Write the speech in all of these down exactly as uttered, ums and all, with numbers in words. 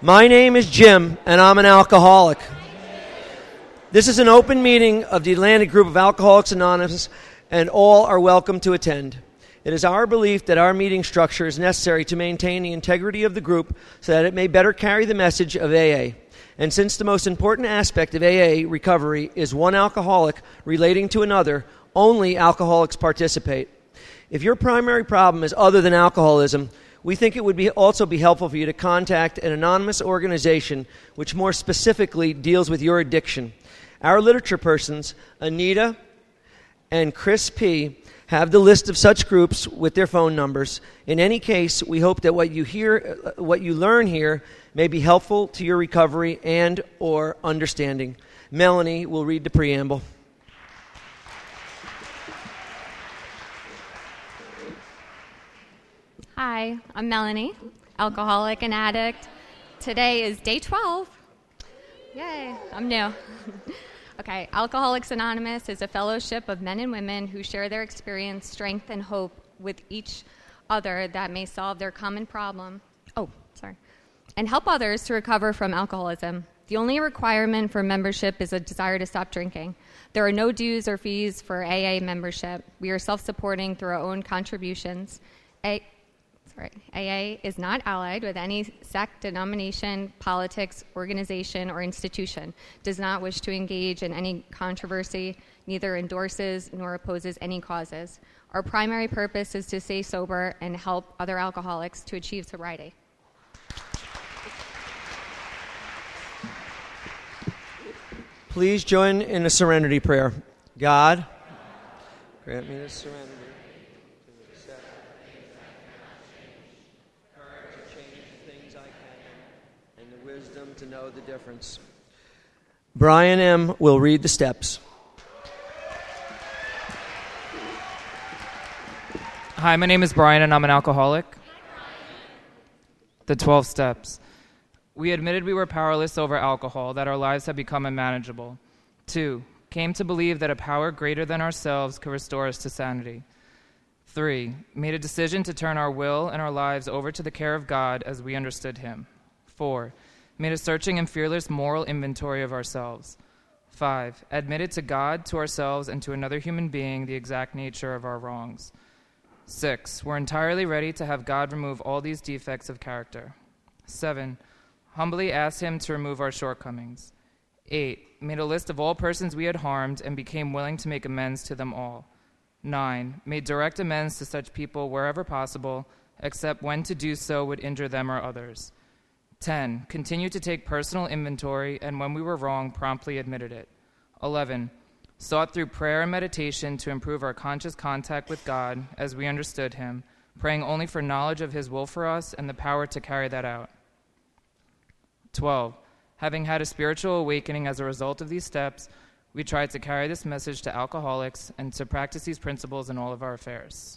My name is Jim, and I'm an alcoholic. This is an open meeting of the Atlantic Group of Alcoholics Anonymous, and all are welcome to attend. It is our belief that our meeting structure is necessary to maintain the integrity of the group so that it may better carry the message of A A. And since the most important aspect of A A recovery is one alcoholic relating to another, only alcoholics participate. If your primary problem is other than alcoholism, we think it would be also be helpful for you to contact an anonymous organization which more specifically deals with your addiction. Our literature persons, Anita and Chris P., have the list of such groups with their phone numbers. In any case, we hope that what you hear, what you learn here may be helpful to your recovery and or understanding. Melanie will read the preamble. Hi, I'm Melanie, alcoholic and addict. Today is day twelve. Yay, I'm new. Okay, Alcoholics Anonymous is a fellowship of men and women who share their experience, strength, and hope with each other that may solve their common problem. Oh, sorry. And help others to recover from alcoholism. The only requirement for membership is a desire to stop drinking. There are no dues or fees for A A membership. We are self-supporting through our own contributions. A- Sorry. A A is not allied with any sect, denomination, politics, organization, or institution, does not wish to engage in any controversy, neither endorses nor opposes any causes. Our primary purpose is to stay sober and help other alcoholics to achieve sobriety. Please join in a serenity prayer. God, grant me the serenity. To know the difference. Brian M. will read the steps. Hi, my name is Brian and I'm an alcoholic. The twelve steps. We admitted we were powerless over alcohol, that our lives had become unmanageable. Two, came to believe that a power greater than ourselves could restore us to sanity. Three, made a decision to turn our will and our lives over to the care of God as we understood Him. Four, made a searching and fearless moral inventory of ourselves. Five, admitted to God, to ourselves, and to another human being the exact nature of our wrongs. Six, we're entirely ready to have God remove all these defects of character. Seven, humbly asked Him to remove our shortcomings. Eight, made a list of all persons we had harmed and became willing to make amends to them all. Nine, made direct amends to such people wherever possible, except when to do so would injure them or others. ten. Continued to take personal inventory, and when we were wrong, promptly admitted it. eleven. Sought through prayer and meditation to improve our conscious contact with God as we understood Him, praying only for knowledge of His will for us and the power to carry that out. twelve. Having had a spiritual awakening as a result of these steps, we tried to carry this message to alcoholics and to practice these principles in all of our affairs.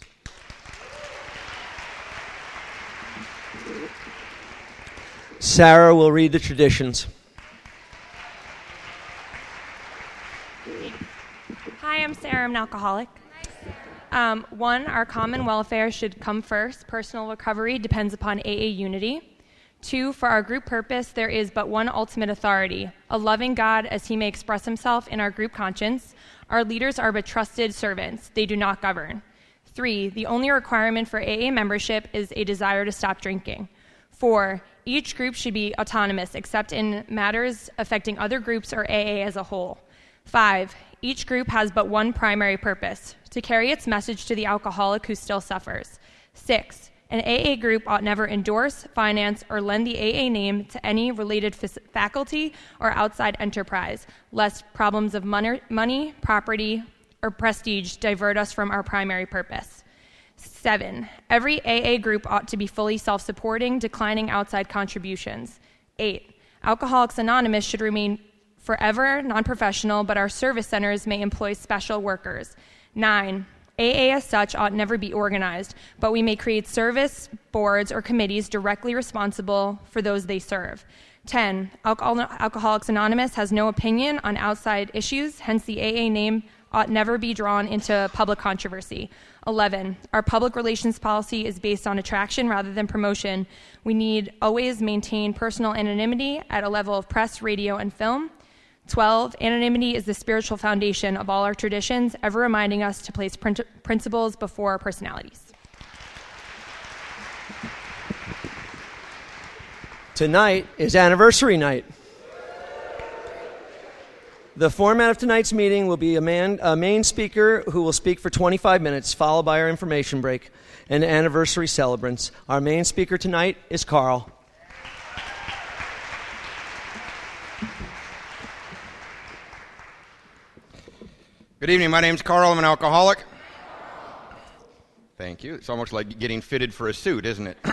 Sarah will read the traditions. Hi, I'm Sarah. I'm an alcoholic. Um, one, our common welfare should come first. Personal recovery depends upon A A unity. Two, for our group purpose, there is but one ultimate authority, a loving God as He may express Himself in our group conscience. Our leaders are but trusted servants. They do not govern. Three, the only requirement for A A membership is a desire to stop drinking. Four, each group should be autonomous except in matters affecting other groups or A A as a whole. Five, each group has but one primary purpose, to carry its message to the alcoholic who still suffers. Six, an A A group ought never endorse, finance, or lend the A A name to any related f- faculty or outside enterprise, lest problems of mon- money, property, or prestige divert us from our primary purpose. Seven, every A A group ought to be fully self-supporting, declining outside contributions. Eight, Alcoholics Anonymous should remain forever non-professional, but our service centers may employ special workers. Nine, A A as such ought never be organized, but we may create service boards or committees directly responsible for those they serve. Ten, Alcohol- Alcoholics Anonymous has no opinion on outside issues, hence the A A name ought never be drawn into public controversy. eleven, our public relations policy is based on attraction rather than promotion. We need always maintain personal anonymity at a level of press, radio, and film. twelve, anonymity is the spiritual foundation of all our traditions, ever reminding us to place prin- principles before personalities. Tonight is anniversary night. The format of tonight's meeting will be a, man, a main speaker who will speak for twenty-five minutes, followed by our information break and anniversary celebrants. Our main speaker tonight is Carl. Good evening. My name's Carl. I'm an alcoholic. Thank you. It's almost like getting fitted for a suit, isn't it?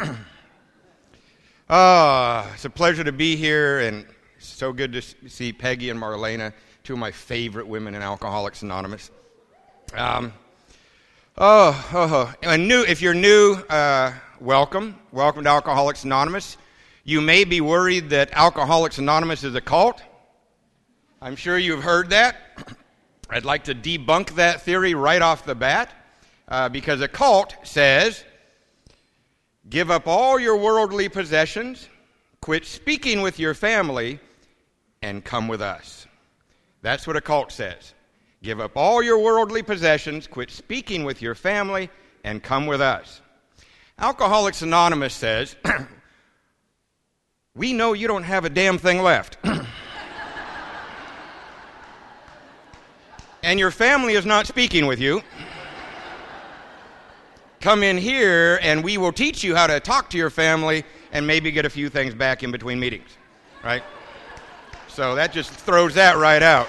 Ah, it's a pleasure to be here, and so good to see Peggy and Marlena, two of my favorite women in Alcoholics Anonymous. Um, oh, oh, oh. And new, if you're new, uh, welcome. Welcome to Alcoholics Anonymous. You may be worried that Alcoholics Anonymous is a cult. I'm sure you've heard that. I'd like to debunk that theory right off the bat, uh, because a cult says, give up all your worldly possessions, quit speaking with your family, and come with us. That's what a cult says. Give up all your worldly possessions, quit speaking with your family, and come with us. Alcoholics Anonymous says, we know you don't have a damn thing left. And your family is not speaking with you. Come in here and we will teach you how to talk to your family and maybe get a few things back in between meetings, right? So that just throws that right out.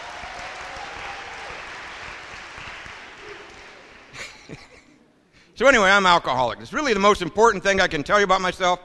So anyway, I'm alcoholic. It's really the most important thing I can tell you about myself.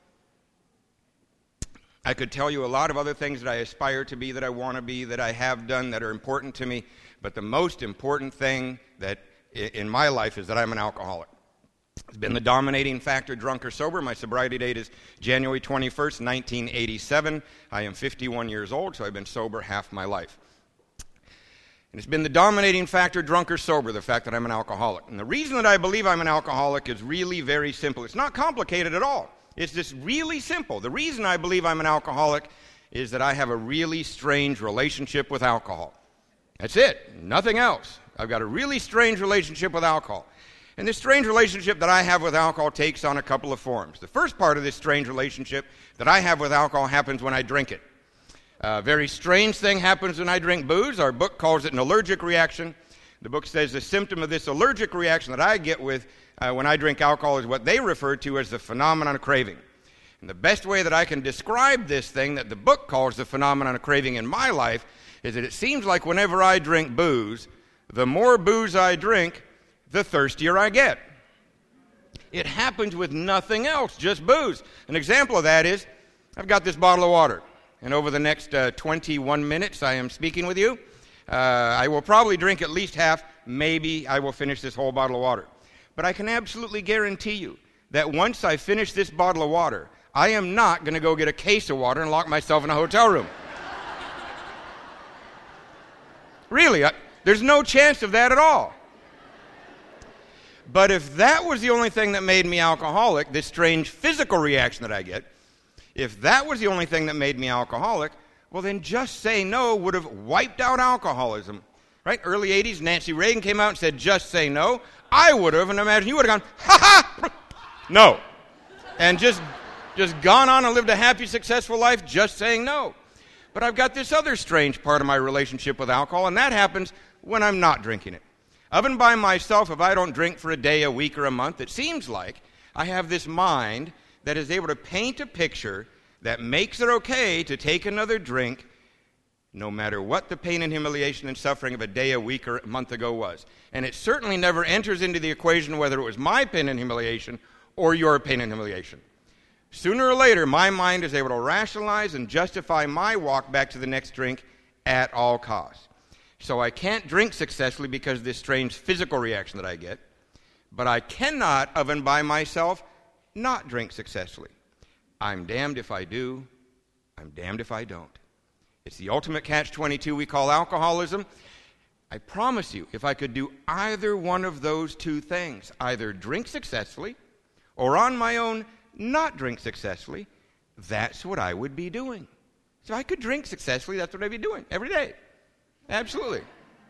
I could tell you a lot of other things that I aspire to be, that I want to be, that I have done, that are important to me. But the most important thing that in my life is that I'm an alcoholic. It's been the dominating factor, drunk or sober. My sobriety date is January twenty-first, nineteen eighty-seven. I am fifty-one years old, so I've been sober half my life. And it's been the dominating factor, drunk or sober, the fact that I'm an alcoholic. And the reason that I believe I'm an alcoholic is really very simple. It's not complicated at all. It's just really simple. The reason I believe I'm an alcoholic is that I have a really strange relationship with alcohol. That's it. Nothing else. I've got a really strange relationship with alcohol. And this strange relationship that I have with alcohol takes on a couple of forms. The first part of this strange relationship that I have with alcohol happens when I drink it. A very strange thing happens when I drink booze. Our book calls it an allergic reaction. The book says the symptom of this allergic reaction that I get with uh, when I drink alcohol is what they refer to as the phenomenon of craving. And the best way that I can describe this thing that the book calls the phenomenon of craving in my life is that it seems like whenever I drink booze, the more booze I drink, the thirstier I get. It happens with nothing else, just booze. An example of that is, I've got this bottle of water, and over the next uh, twenty-one minutes I am speaking with you. Uh, I will probably drink at least half, maybe I will finish this whole bottle of water. But I can absolutely guarantee you that once I finish this bottle of water, I am not going to go get a case of water and lock myself in a hotel room. Really, I, there's no chance of that at all. But if that was the only thing that made me alcoholic, this strange physical reaction that I get, if that was the only thing that made me alcoholic, well then Just Say No would have wiped out alcoholism. Right? Early eighties, Nancy Reagan came out and said, just say no. I would have, and imagine you would have gone, ha ha, no. And just, just gone on and lived a happy, successful life just saying no. But I've got this other strange part of my relationship with alcohol, and that happens when I'm not drinking it. Of and by myself, if I don't drink for a day, a week, or a month, it seems like I have this mind that is able to paint a picture that makes it okay to take another drink no matter what the pain and humiliation and suffering of a day, a week, or a month ago was. And it certainly never enters into the equation whether it was my pain and humiliation or your pain and humiliation. Sooner or later, my mind is able to rationalize and justify my walk back to the next drink at all costs. So I can't drink successfully because of this strange physical reaction that I get, but I cannot, of and by myself, not drink successfully. I'm damned if I do, I'm damned if I don't. It's the ultimate catch twenty-two we call alcoholism. I promise you, if I could do either one of those two things, either drink successfully or on my own not drink successfully, that's what I would be doing. So I could drink successfully, that's what I'd be doing every day. Absolutely.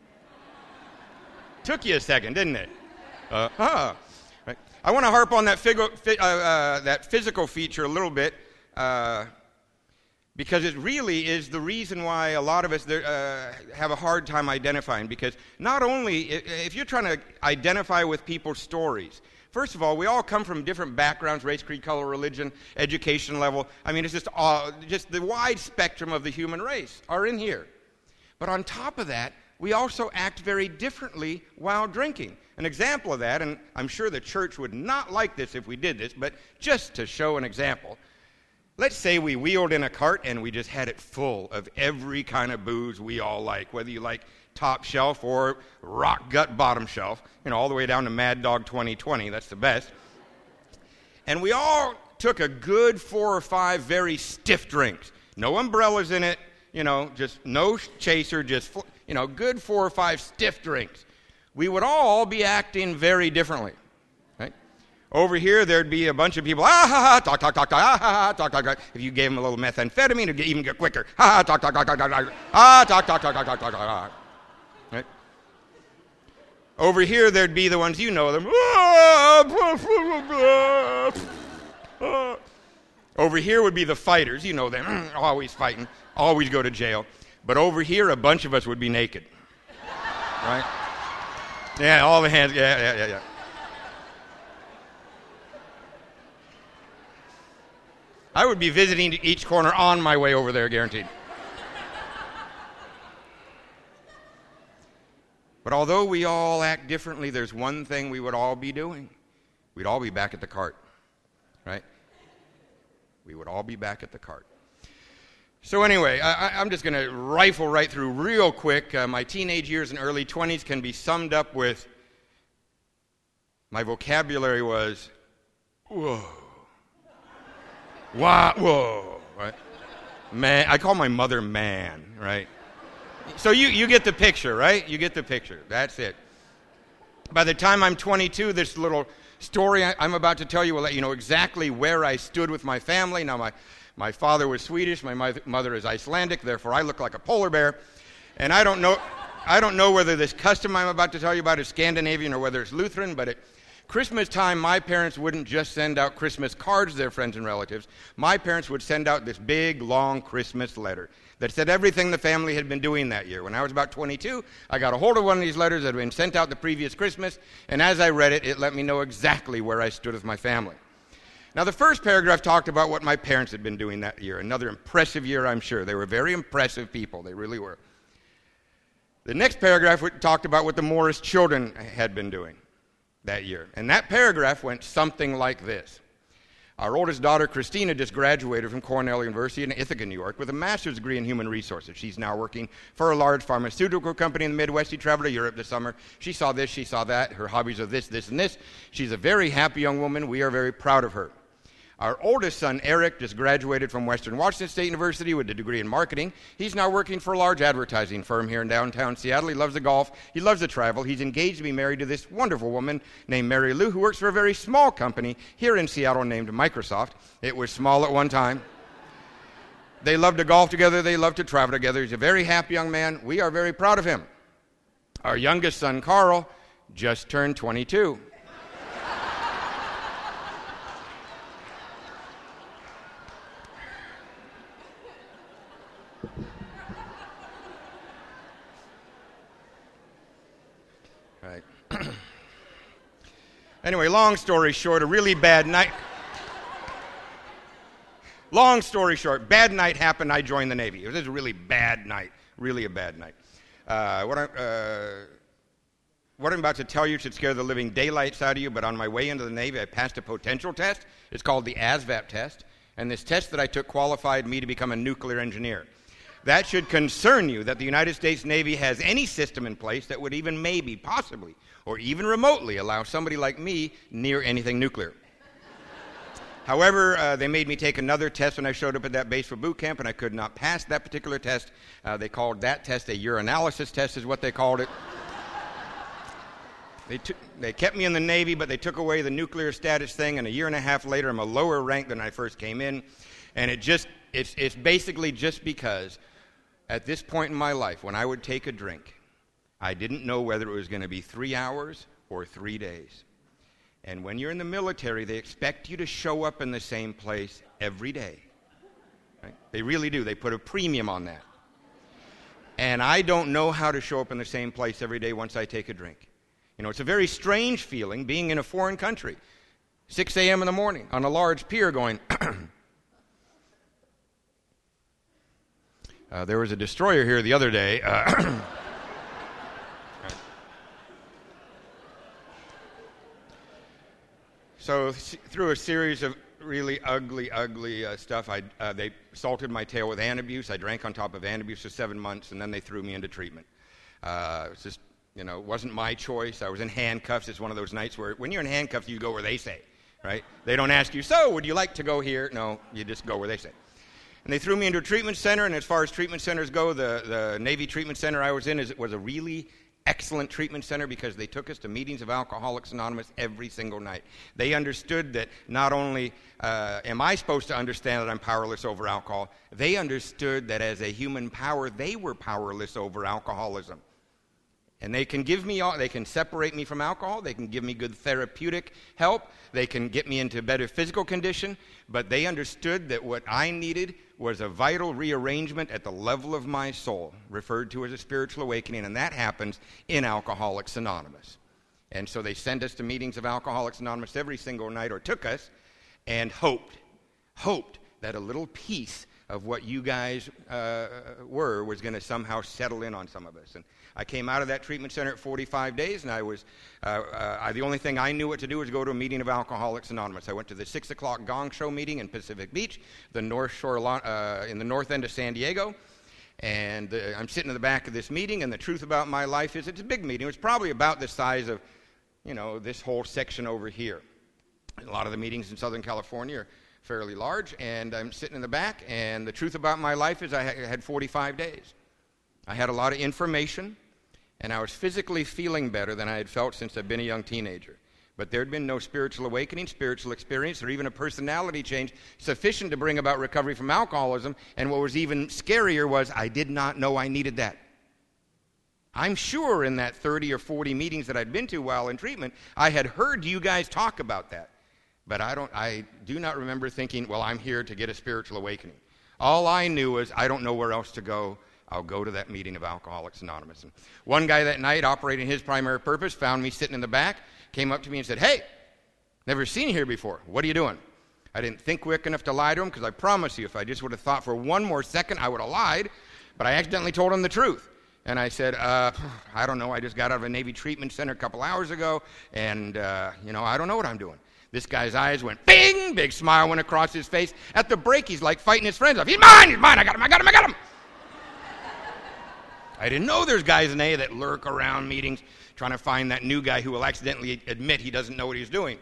Took you a second, didn't it? Uh-huh. Right. I want to harp on that, figo, uh, uh, that physical feature a little bit uh, because it really is the reason why a lot of us uh, have a hard time identifying. Because not only, if you're trying to identify with people's stories, first of all, we all come from different backgrounds, race, creed, color, religion, education level. I mean, it's just, all, just the wide spectrum of the human race are in here. But on top of that, we also act very differently while drinking. An example of that, and I'm sure the church would not like this if we did this, but just to show an example, let's say we wheeled in a cart and we just had it full of every kind of booze we all like, whether you like top shelf or rock gut bottom shelf, you know, all the way down to Mad Dog twenty twenty, that's the best. And we all took a good four or five very stiff drinks. No umbrellas in it, you know, just no chaser, just, you know, good four or five stiff drinks. We would all be acting very differently, right? Over here, there'd be a bunch of people, ah, ha, ha, talk, talk, talk, talk, ah, ha, ha, talk, talk, talk. If you gave them a little methamphetamine, it'd even get quicker. Ha, ha, talk, talk, talk, talk, talk, talk, ah, talk, talk, talk, talk, talk, talk, talk. Right? Over here, there'd be the ones, you know them. Over here would be the fighters, you know them, always fighting, always go to jail. But over here, a bunch of us would be naked. Right? Yeah, all the hands, yeah, yeah, yeah, yeah. I would be visiting each corner on my way over there, guaranteed. But although we all act differently, there's one thing we would all be doing. We'd all be back at the cart, right? We would all be back at the cart. So anyway, I, I'm just going to rifle right through real quick. Uh, my teenage years and early twenties can be summed up with, my vocabulary was, whoa. Wow, whoa, right? Man, I call my mother man, right? So you, you get the picture, right? You get the picture. That's it. By the time I'm twenty-two, this little story I, I'm about to tell you will let you know exactly where I stood with my family. Now, my, my father was Swedish. My mother is Icelandic. Therefore, I look like a polar bear. And I don't know, I don't know whether this custom I'm about to tell you about is Scandinavian or whether it's Lutheran, but at Christmas time, my parents wouldn't just send out Christmas cards to their friends and relatives. My parents would send out this big, long Christmas letter that said everything the family had been doing that year. When I was about twenty-two, I got a hold of one of these letters that had been sent out the previous Christmas, and as I read it, it let me know exactly where I stood with my family. Now, the first paragraph talked about what my parents had been doing that year. Another impressive year, I'm sure. They were very impressive people. They really were. The next paragraph talked about what the Morris children had been doing that year. And that paragraph went something like this. Our oldest daughter, Christina, just graduated from Cornell University in Ithaca, New York, with a master's degree in human resources. She's now working for a large pharmaceutical company in the Midwest. She traveled to Europe this summer. She saw this, she saw that. Her hobbies are this, this, and this. She's a very happy young woman. We are very proud of her. Our oldest son, Eric, just graduated from Western Washington State University with a degree in marketing. He's now working for a large advertising firm here in downtown Seattle. He loves the golf. He loves to travel. He's engaged to be married to this wonderful woman named Mary Lou, who works for a very small company here in Seattle named Microsoft. It was small at one time. They love to golf together. They love to travel together. He's a very happy young man. We are very proud of him. Our youngest son, Carl, just turned twenty-two. Right. Anyway, long story short, a really bad night. Long story short, bad night happened. I joined the Navy. It was a really bad night. Really a bad night. Uh, what, I, uh, what I'm about to tell you should scare the living daylights out of you, but on my way into the Navy, I passed a potential test. It's called the A S V A P test. And this test that I took qualified me to become a nuclear engineer. That should concern you that the United States Navy has any system in place that would even maybe, possibly, or even remotely allow somebody like me near anything nuclear. However, uh, they made me take another test when I showed up at that base for boot camp, and I could not pass that particular test. Uh, they called that test a urinalysis test is what they called it. They, t- they kept me in the Navy, but they took away the nuclear status thing, and a year and a half later, I'm a lower rank than I first came in. And it just, it's, it's basically just because at this point in my life, when I would take a drink, I didn't know whether it was going to be three hours or three days. And when you're in the military, they expect you to show up in the same place every day. Right? They really do. They put a premium on that. And I don't know how to show up in the same place every day once I take a drink. You know, it's a very strange feeling being in a foreign country. six a.m. in the morning on a large pier going, uh, there was a destroyer here the other day. Uh, so through a series of really ugly, ugly uh, stuff, I, uh, they salted my tail with Antabuse. I drank on top of Antabuse for seven months, and then they threw me into treatment. Uh, it was just... You know, it wasn't my choice. I was in handcuffs. It's one of those nights where when you're in handcuffs, you go where they say, right? They don't ask you, so would you like to go here? No, you just go where they say. And they threw me into a treatment center, and as far as treatment centers go, the, the Navy treatment center I was in is, was a really excellent treatment center because they took us to meetings of Alcoholics Anonymous every single night. They understood that not only uh, am I supposed to understand that I'm powerless over alcohol, they understood that as a human power, they were powerless over alcoholism. And they can give me, all, they can separate me from alcohol, they can give me good therapeutic help, they can get me into better physical condition, but they understood that what I needed was a vital rearrangement at the level of my soul, referred to as a spiritual awakening, and that happens in Alcoholics Anonymous. And so they sent us to meetings of Alcoholics Anonymous every single night, or took us, and hoped, hoped that a little piece of what you guys uh, were was going to somehow settle in on some of us. And I came out of that treatment center at forty-five days, and I was uh, uh, I, the only thing I knew what to do was go to a meeting of Alcoholics Anonymous. I went to the six o'clock Gong Show meeting in Pacific Beach, the North Shore, uh, in the north end of San Diego, and uh, I'm sitting in the back of this meeting, and the truth about my life is it's a big meeting. It's probably about the size of, you know, this whole section over here. A lot of the meetings in Southern California are fairly large, and I'm sitting in the back, and the truth about my life is I had forty-five days. I had a lot of information, and I was physically feeling better than I had felt since I'd been a young teenager. But there had been no spiritual awakening, spiritual experience, or even a personality change sufficient to bring about recovery from alcoholism, and what was even scarier was I did not know I needed that. I'm sure in that thirty or forty meetings that I'd been to while in treatment, I had heard you guys talk about that. But I don't. I do not remember thinking, well, I'm here to get a spiritual awakening. All I knew was I don't know where else to go. I'll go to that meeting of Alcoholics Anonymous. And one guy that night, operating his primary purpose, found me sitting in the back, came up to me and said, hey, never seen you here before. What are you doing? I didn't think quick enough to lie to him because I promise you, if I just would have thought for one more second, I would have lied. But I accidentally told him the truth. And I said, uh, I don't know. I just got out of a Navy treatment center a couple hours ago, and, uh, you know, I don't know what I'm doing. This guy's eyes went bing, big smile went across his face. At the break, he's like fighting his friends off. He's mine, he's mine, I got him, I got him, I got him. I didn't know there's guys in A A that lurk around meetings trying to find that new guy who will accidentally admit he doesn't know what he's doing.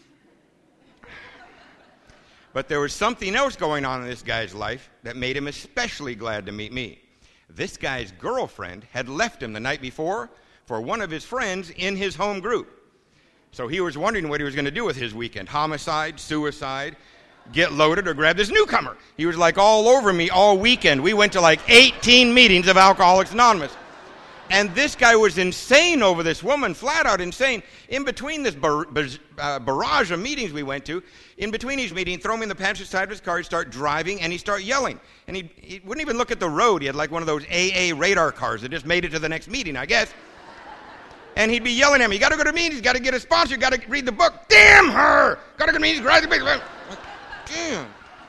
But there was something else going on in this guy's life that made him especially glad to meet me. This guy's girlfriend had left him the night before for one of his friends in his home group. So he was wondering what he was going to do with his weekend. Homicide, suicide, get loaded, or grab this newcomer. He was like all over me all weekend. We went to like eighteen meetings of Alcoholics Anonymous. And this guy was insane over this woman, flat out insane. In between this bar- bar- uh, barrage of meetings we went to, in between each meeting, throw me in the passenger side of his car, he'd start driving, and he'd start yelling. And he he wouldn't even look at the road. He had like one of those A A radar cars that just made it to the next meeting, I guess. And he'd be yelling at me, you got to go to meetings, you got to get a sponsor, you got to read the book. Damn her! Got to go to meetings, grab the big... Damn.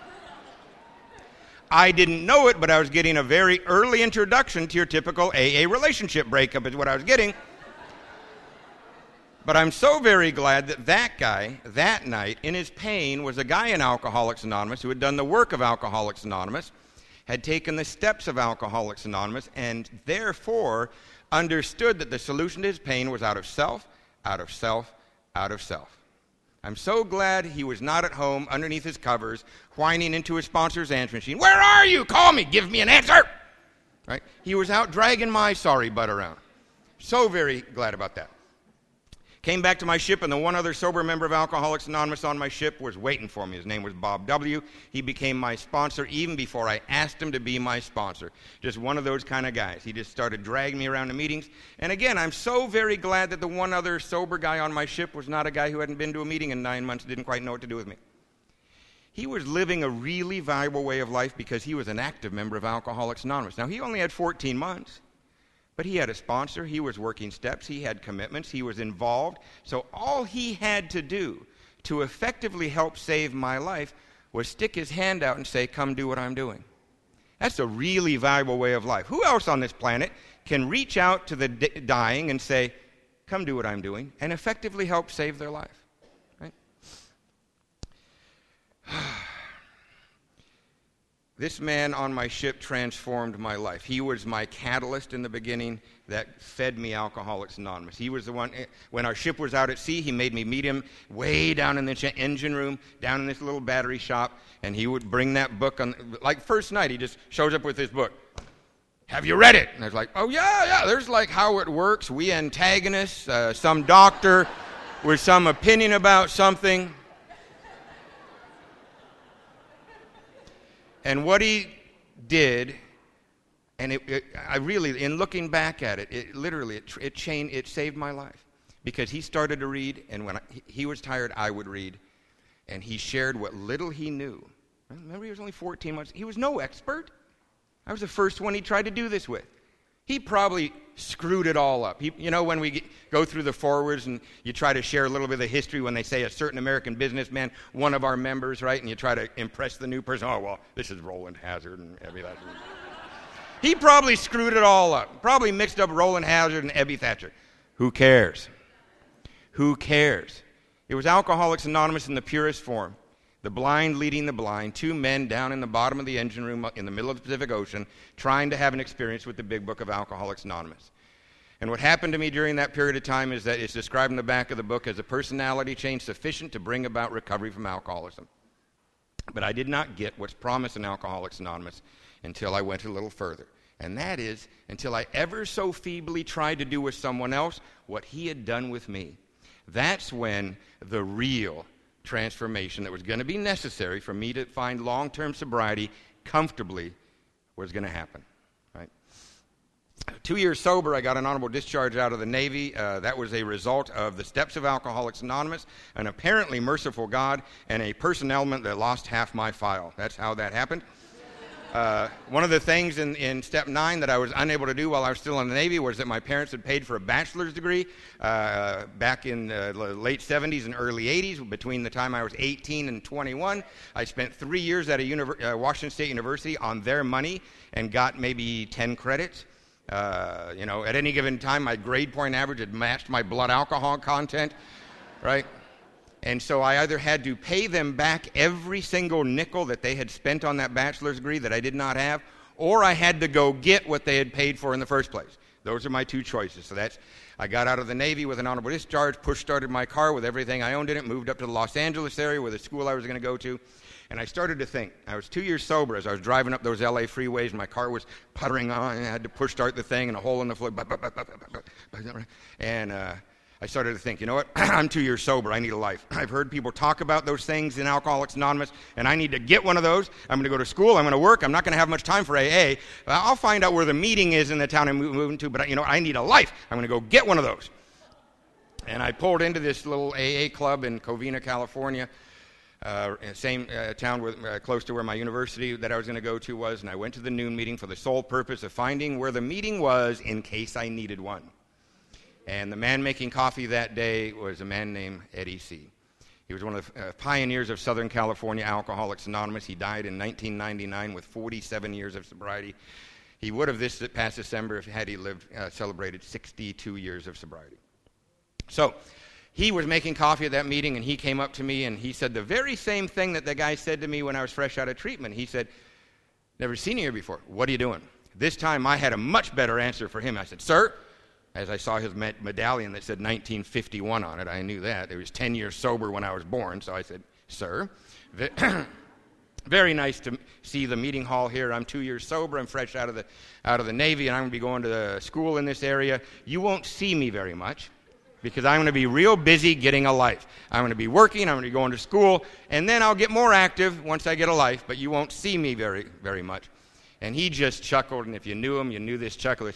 I didn't know it, but I was getting a very early introduction to your typical A A relationship breakup is what I was getting. But I'm so very glad that that guy, that night, in his pain, was a guy in Alcoholics Anonymous who had done the work of Alcoholics Anonymous, had taken the steps of Alcoholics Anonymous, and therefore understood that the solution to his pain was out of self, out of self, out of self. I'm so glad he was not at home underneath his covers, whining into his sponsor's answering machine. Where are you? Call me. Give me an answer. Right? He was out dragging my sorry butt around. So very glad about that. Came back to my ship, and the one other sober member of Alcoholics Anonymous on my ship was waiting for me. His name was Bob W. He became my sponsor even before I asked him to be my sponsor. Just one of those kind of guys. He just started dragging me around to meetings. And again, I'm so very glad that the one other sober guy on my ship was not a guy who hadn't been to a meeting in nine months and didn't quite know what to do with me. He was living a really valuable way of life because he was an active member of Alcoholics Anonymous. Now, he only had fourteen months. But he had a sponsor, he was working steps, he had commitments, he was involved. So all he had to do to effectively help save my life was stick his hand out and say, come do what I'm doing. That's a really valuable way of life. Who else on this planet can reach out to the d- dying and say, come do what I'm doing, and effectively help save their life? Right? This man on my ship transformed my life. He was my catalyst in the beginning that fed me Alcoholics Anonymous. He was the one, when our ship was out at sea, he made me meet him way down in the engine room, down in this little battery shop, and he would bring that book on, like first night, he just shows up with his book. Have you read it? And I was like, oh yeah, yeah, there's like how it works, we antagonists, uh, some doctor with some opinion about something. And what he did, and it, it, I really, in looking back at it, it literally, it, it changed, it saved my life. Because he started to read, and when I, he was tired, I would read. And he shared what little he knew. Remember, he was only fourteen months. He was no expert. I was the first one he tried to do this with. He probably screwed it all up. He, you know, when we get, go through the forwards and you try to share a little bit of the history when they say a certain American businessman, one of our members, right, and you try to impress the new person, oh, well, this is Roland Hazard and Ebby Thatcher. He probably screwed it all up. Probably mixed up Roland Hazard and Ebby Thatcher. Who cares? Who cares? It was Alcoholics Anonymous in the purest form. The blind leading the blind, two men down in the bottom of the engine room in the middle of the Pacific Ocean trying to have an experience with the big book of Alcoholics Anonymous. And what happened to me during that period of time is that it's described in the back of the book as a personality change sufficient to bring about recovery from alcoholism. But I did not get what's promised in Alcoholics Anonymous until I went a little further. And that is until I ever so feebly tried to do with someone else what he had done with me. That's when the real transformation that was going to be necessary for me to find long-term sobriety comfortably was going to happen. Right? Two years sober, I got an honorable discharge out of the Navy. Uh, that was a result of the steps of Alcoholics Anonymous, an apparently merciful God, and a person element that lost half my file. That's how that happened. Uh, one of the things in, in step nine that I was unable to do while I was still in the Navy was that my parents had paid for a bachelor's degree uh, back in the late seventies and early eighties. Between the time I was eighteen and twenty-one, I spent three years at a univer- uh, Washington State University on their money and got maybe ten credits. Uh, you know, at any given time, my grade point average had matched my blood alcohol content, right? And so I either had to pay them back every single nickel that they had spent on that bachelor's degree that I did not have, or I had to go get what they had paid for in the first place. Those are my two choices. So that's, I got out of the Navy with an honorable discharge, push-started my car with everything I owned in it, moved up to the Los Angeles area where the school I was going to go to, and I started to think. I was two years sober as I was driving up those L A freeways, and my car was puttering on, and I had to push-start the thing, and a hole in the floor, and uh, I started to think, you know what, I'm two years sober, I need a life. I've heard people talk about those things in Alcoholics Anonymous, and I need to get one of those. I'm going to go to school, I'm going to work, I'm not going to have much time for A A. I'll find out where the meeting is in the town I'm moving to, but you know, I need a life. I'm going to go get one of those. And I pulled into this little A A club in Covina, California, uh, same uh, town with, uh, close to where my university that I was going to go to was, and I went to the noon meeting for the sole purpose of finding where the meeting was in case I needed one. And the man making coffee that day was a man named Eddie C. He was one of the uh, pioneers of Southern California Alcoholics Anonymous. He died in nineteen ninety-nine with forty-seven years of sobriety. He would have this past December had he lived, uh, celebrated sixty-two years of sobriety. So he was making coffee at that meeting, and he came up to me, and he said the very same thing that the guy said to me when I was fresh out of treatment. He said, never seen you here before. What are you doing? This time I had a much better answer for him. I said, sir, as I saw his med- medallion that said nineteen fifty-one on it. I knew that. It was ten years sober when I was born. So I said, sir, very nice to see the meeting hall here. I'm two years sober. I'm fresh out of the out of the Navy, and I'm going to be going to the school in this area. You won't see me very much because I'm going to be real busy getting a life. I'm going to be working. I'm going to be going to school, and then I'll get more active once I get a life, but you won't see me very, very much. And he just chuckled, and if you knew him, you knew this chuckle.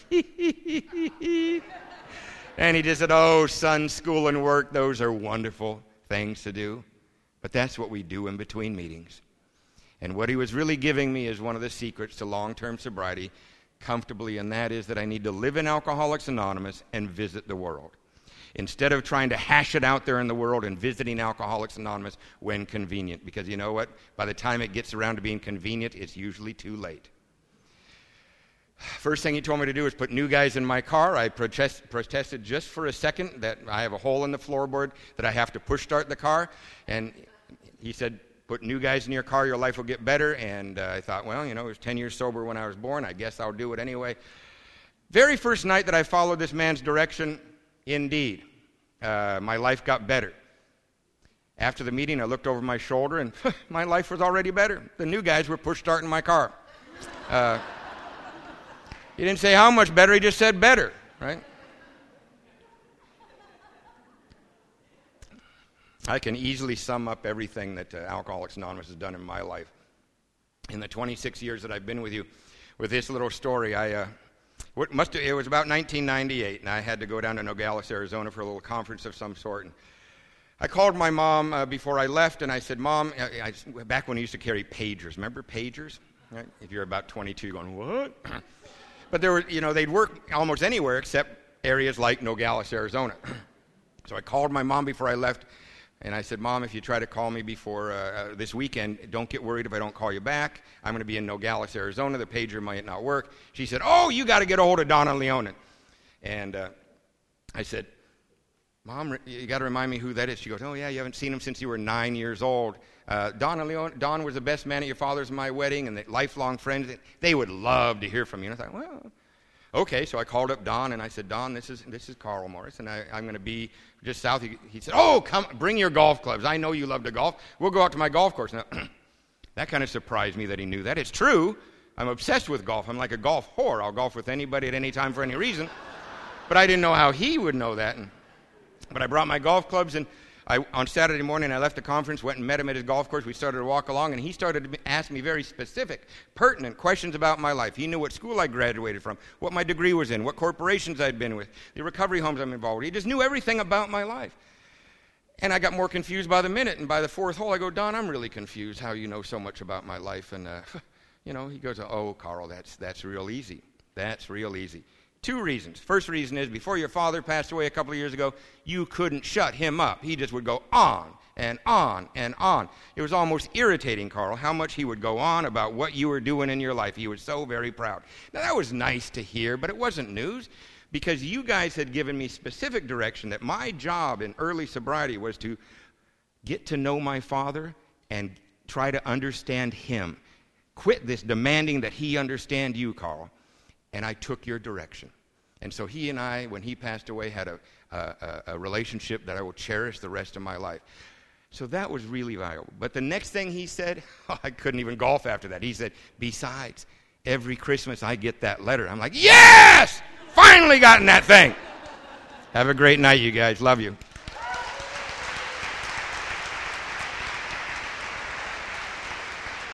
And he just said, oh, son, school and work, those are wonderful things to do. But that's what we do in between meetings. And what he was really giving me is one of the secrets to long-term sobriety comfortably, and that is that I need to live in Alcoholics Anonymous and visit the world, instead of trying to hash it out there in the world and visiting Alcoholics Anonymous when convenient. Because you know what? By the time it gets around to being convenient, it's usually too late. First thing he told me to do was put new guys in my car. I protest, protested just for a second that I have a hole in the floorboard, that I have to push start the car. And he said, put new guys in your car, your life will get better. And uh, I thought, well, you know, I was ten years sober when I was born. I guess I'll do it anyway. Very first night that I followed this man's direction, indeed, uh, my life got better. After the meeting, I looked over my shoulder, and my life was already better. The new guys were push starting my car. Uh, he didn't say how much better, he just said better, right? I can easily sum up everything that uh, Alcoholics Anonymous has done in my life. In the twenty-six years that I've been with you, with this little story, I uh, what must have, it was about nineteen ninety-eight, and I had to go down to Nogales, Arizona for a little conference of some sort. And I called my mom uh, before I left, and I said, Mom, I, I, back when we used to carry pagers, remember pagers? Right? If you're about twenty-two, you're going, what? But there were, you know, they'd work almost anywhere except areas like Nogales, Arizona. So I called my mom before I left, and I said, Mom, if you try to call me before uh, this weekend, don't get worried if I don't call you back. I'm going to be in Nogales, Arizona. The pager might not work. She said, oh, you got to get a hold of Donna Leonin. And uh, I said, Mom, you got to remind me who that is. She goes, oh, yeah, you haven't seen him since you were nine years old. Uh, Donna Leon, Don was the best man at your father's and my wedding, and the lifelong friends. They would love to hear from you. And I thought, well, okay. So I called up Don, and I said, Don, this is this is Carl Morris, and I, I'm going to be just south. He, he said, oh, come, bring your golf clubs. I know you love to golf. We'll go out to my golf course. Now, that kind of surprised me that he knew that. It's true. I'm obsessed with golf. I'm like a golf whore. I'll golf with anybody at any time for any reason. But I didn't know how he would know that. And, but I brought my golf clubs, and I, on Saturday morning, I left the conference, went and met him at his golf course. We started to walk along, and he started to ask me very specific, pertinent questions about my life. He knew what school I graduated from, what my degree was in, what corporations I'd been with, the recovery homes I'm involved with. He just knew everything about my life. And I got more confused by the minute, and by the fourth hole, I go, Don, I'm really confused how you know so much about my life. And, uh, you know, he goes, oh, Carl, that's, that's real easy. That's real easy. Two reasons. First reason is before your father passed away a couple of years ago, you couldn't shut him up. He just would go on and on and on. It was almost irritating, Carl, how much he would go on about what you were doing in your life. He was so very proud. Now, that was nice to hear, but it wasn't news because you guys had given me specific direction that my job in early sobriety was to get to know my father and try to understand him. Quit this demanding that he understand you, Carl. And I took your direction. And so he and I, when he passed away, had a, a, a relationship that I will cherish the rest of my life. So that was really valuable. But the next thing he said, oh, I couldn't even golf after that. He said, besides, every Christmas I get that letter. I'm like, yes! Finally gotten that thing. Have a great night, you guys. Love you.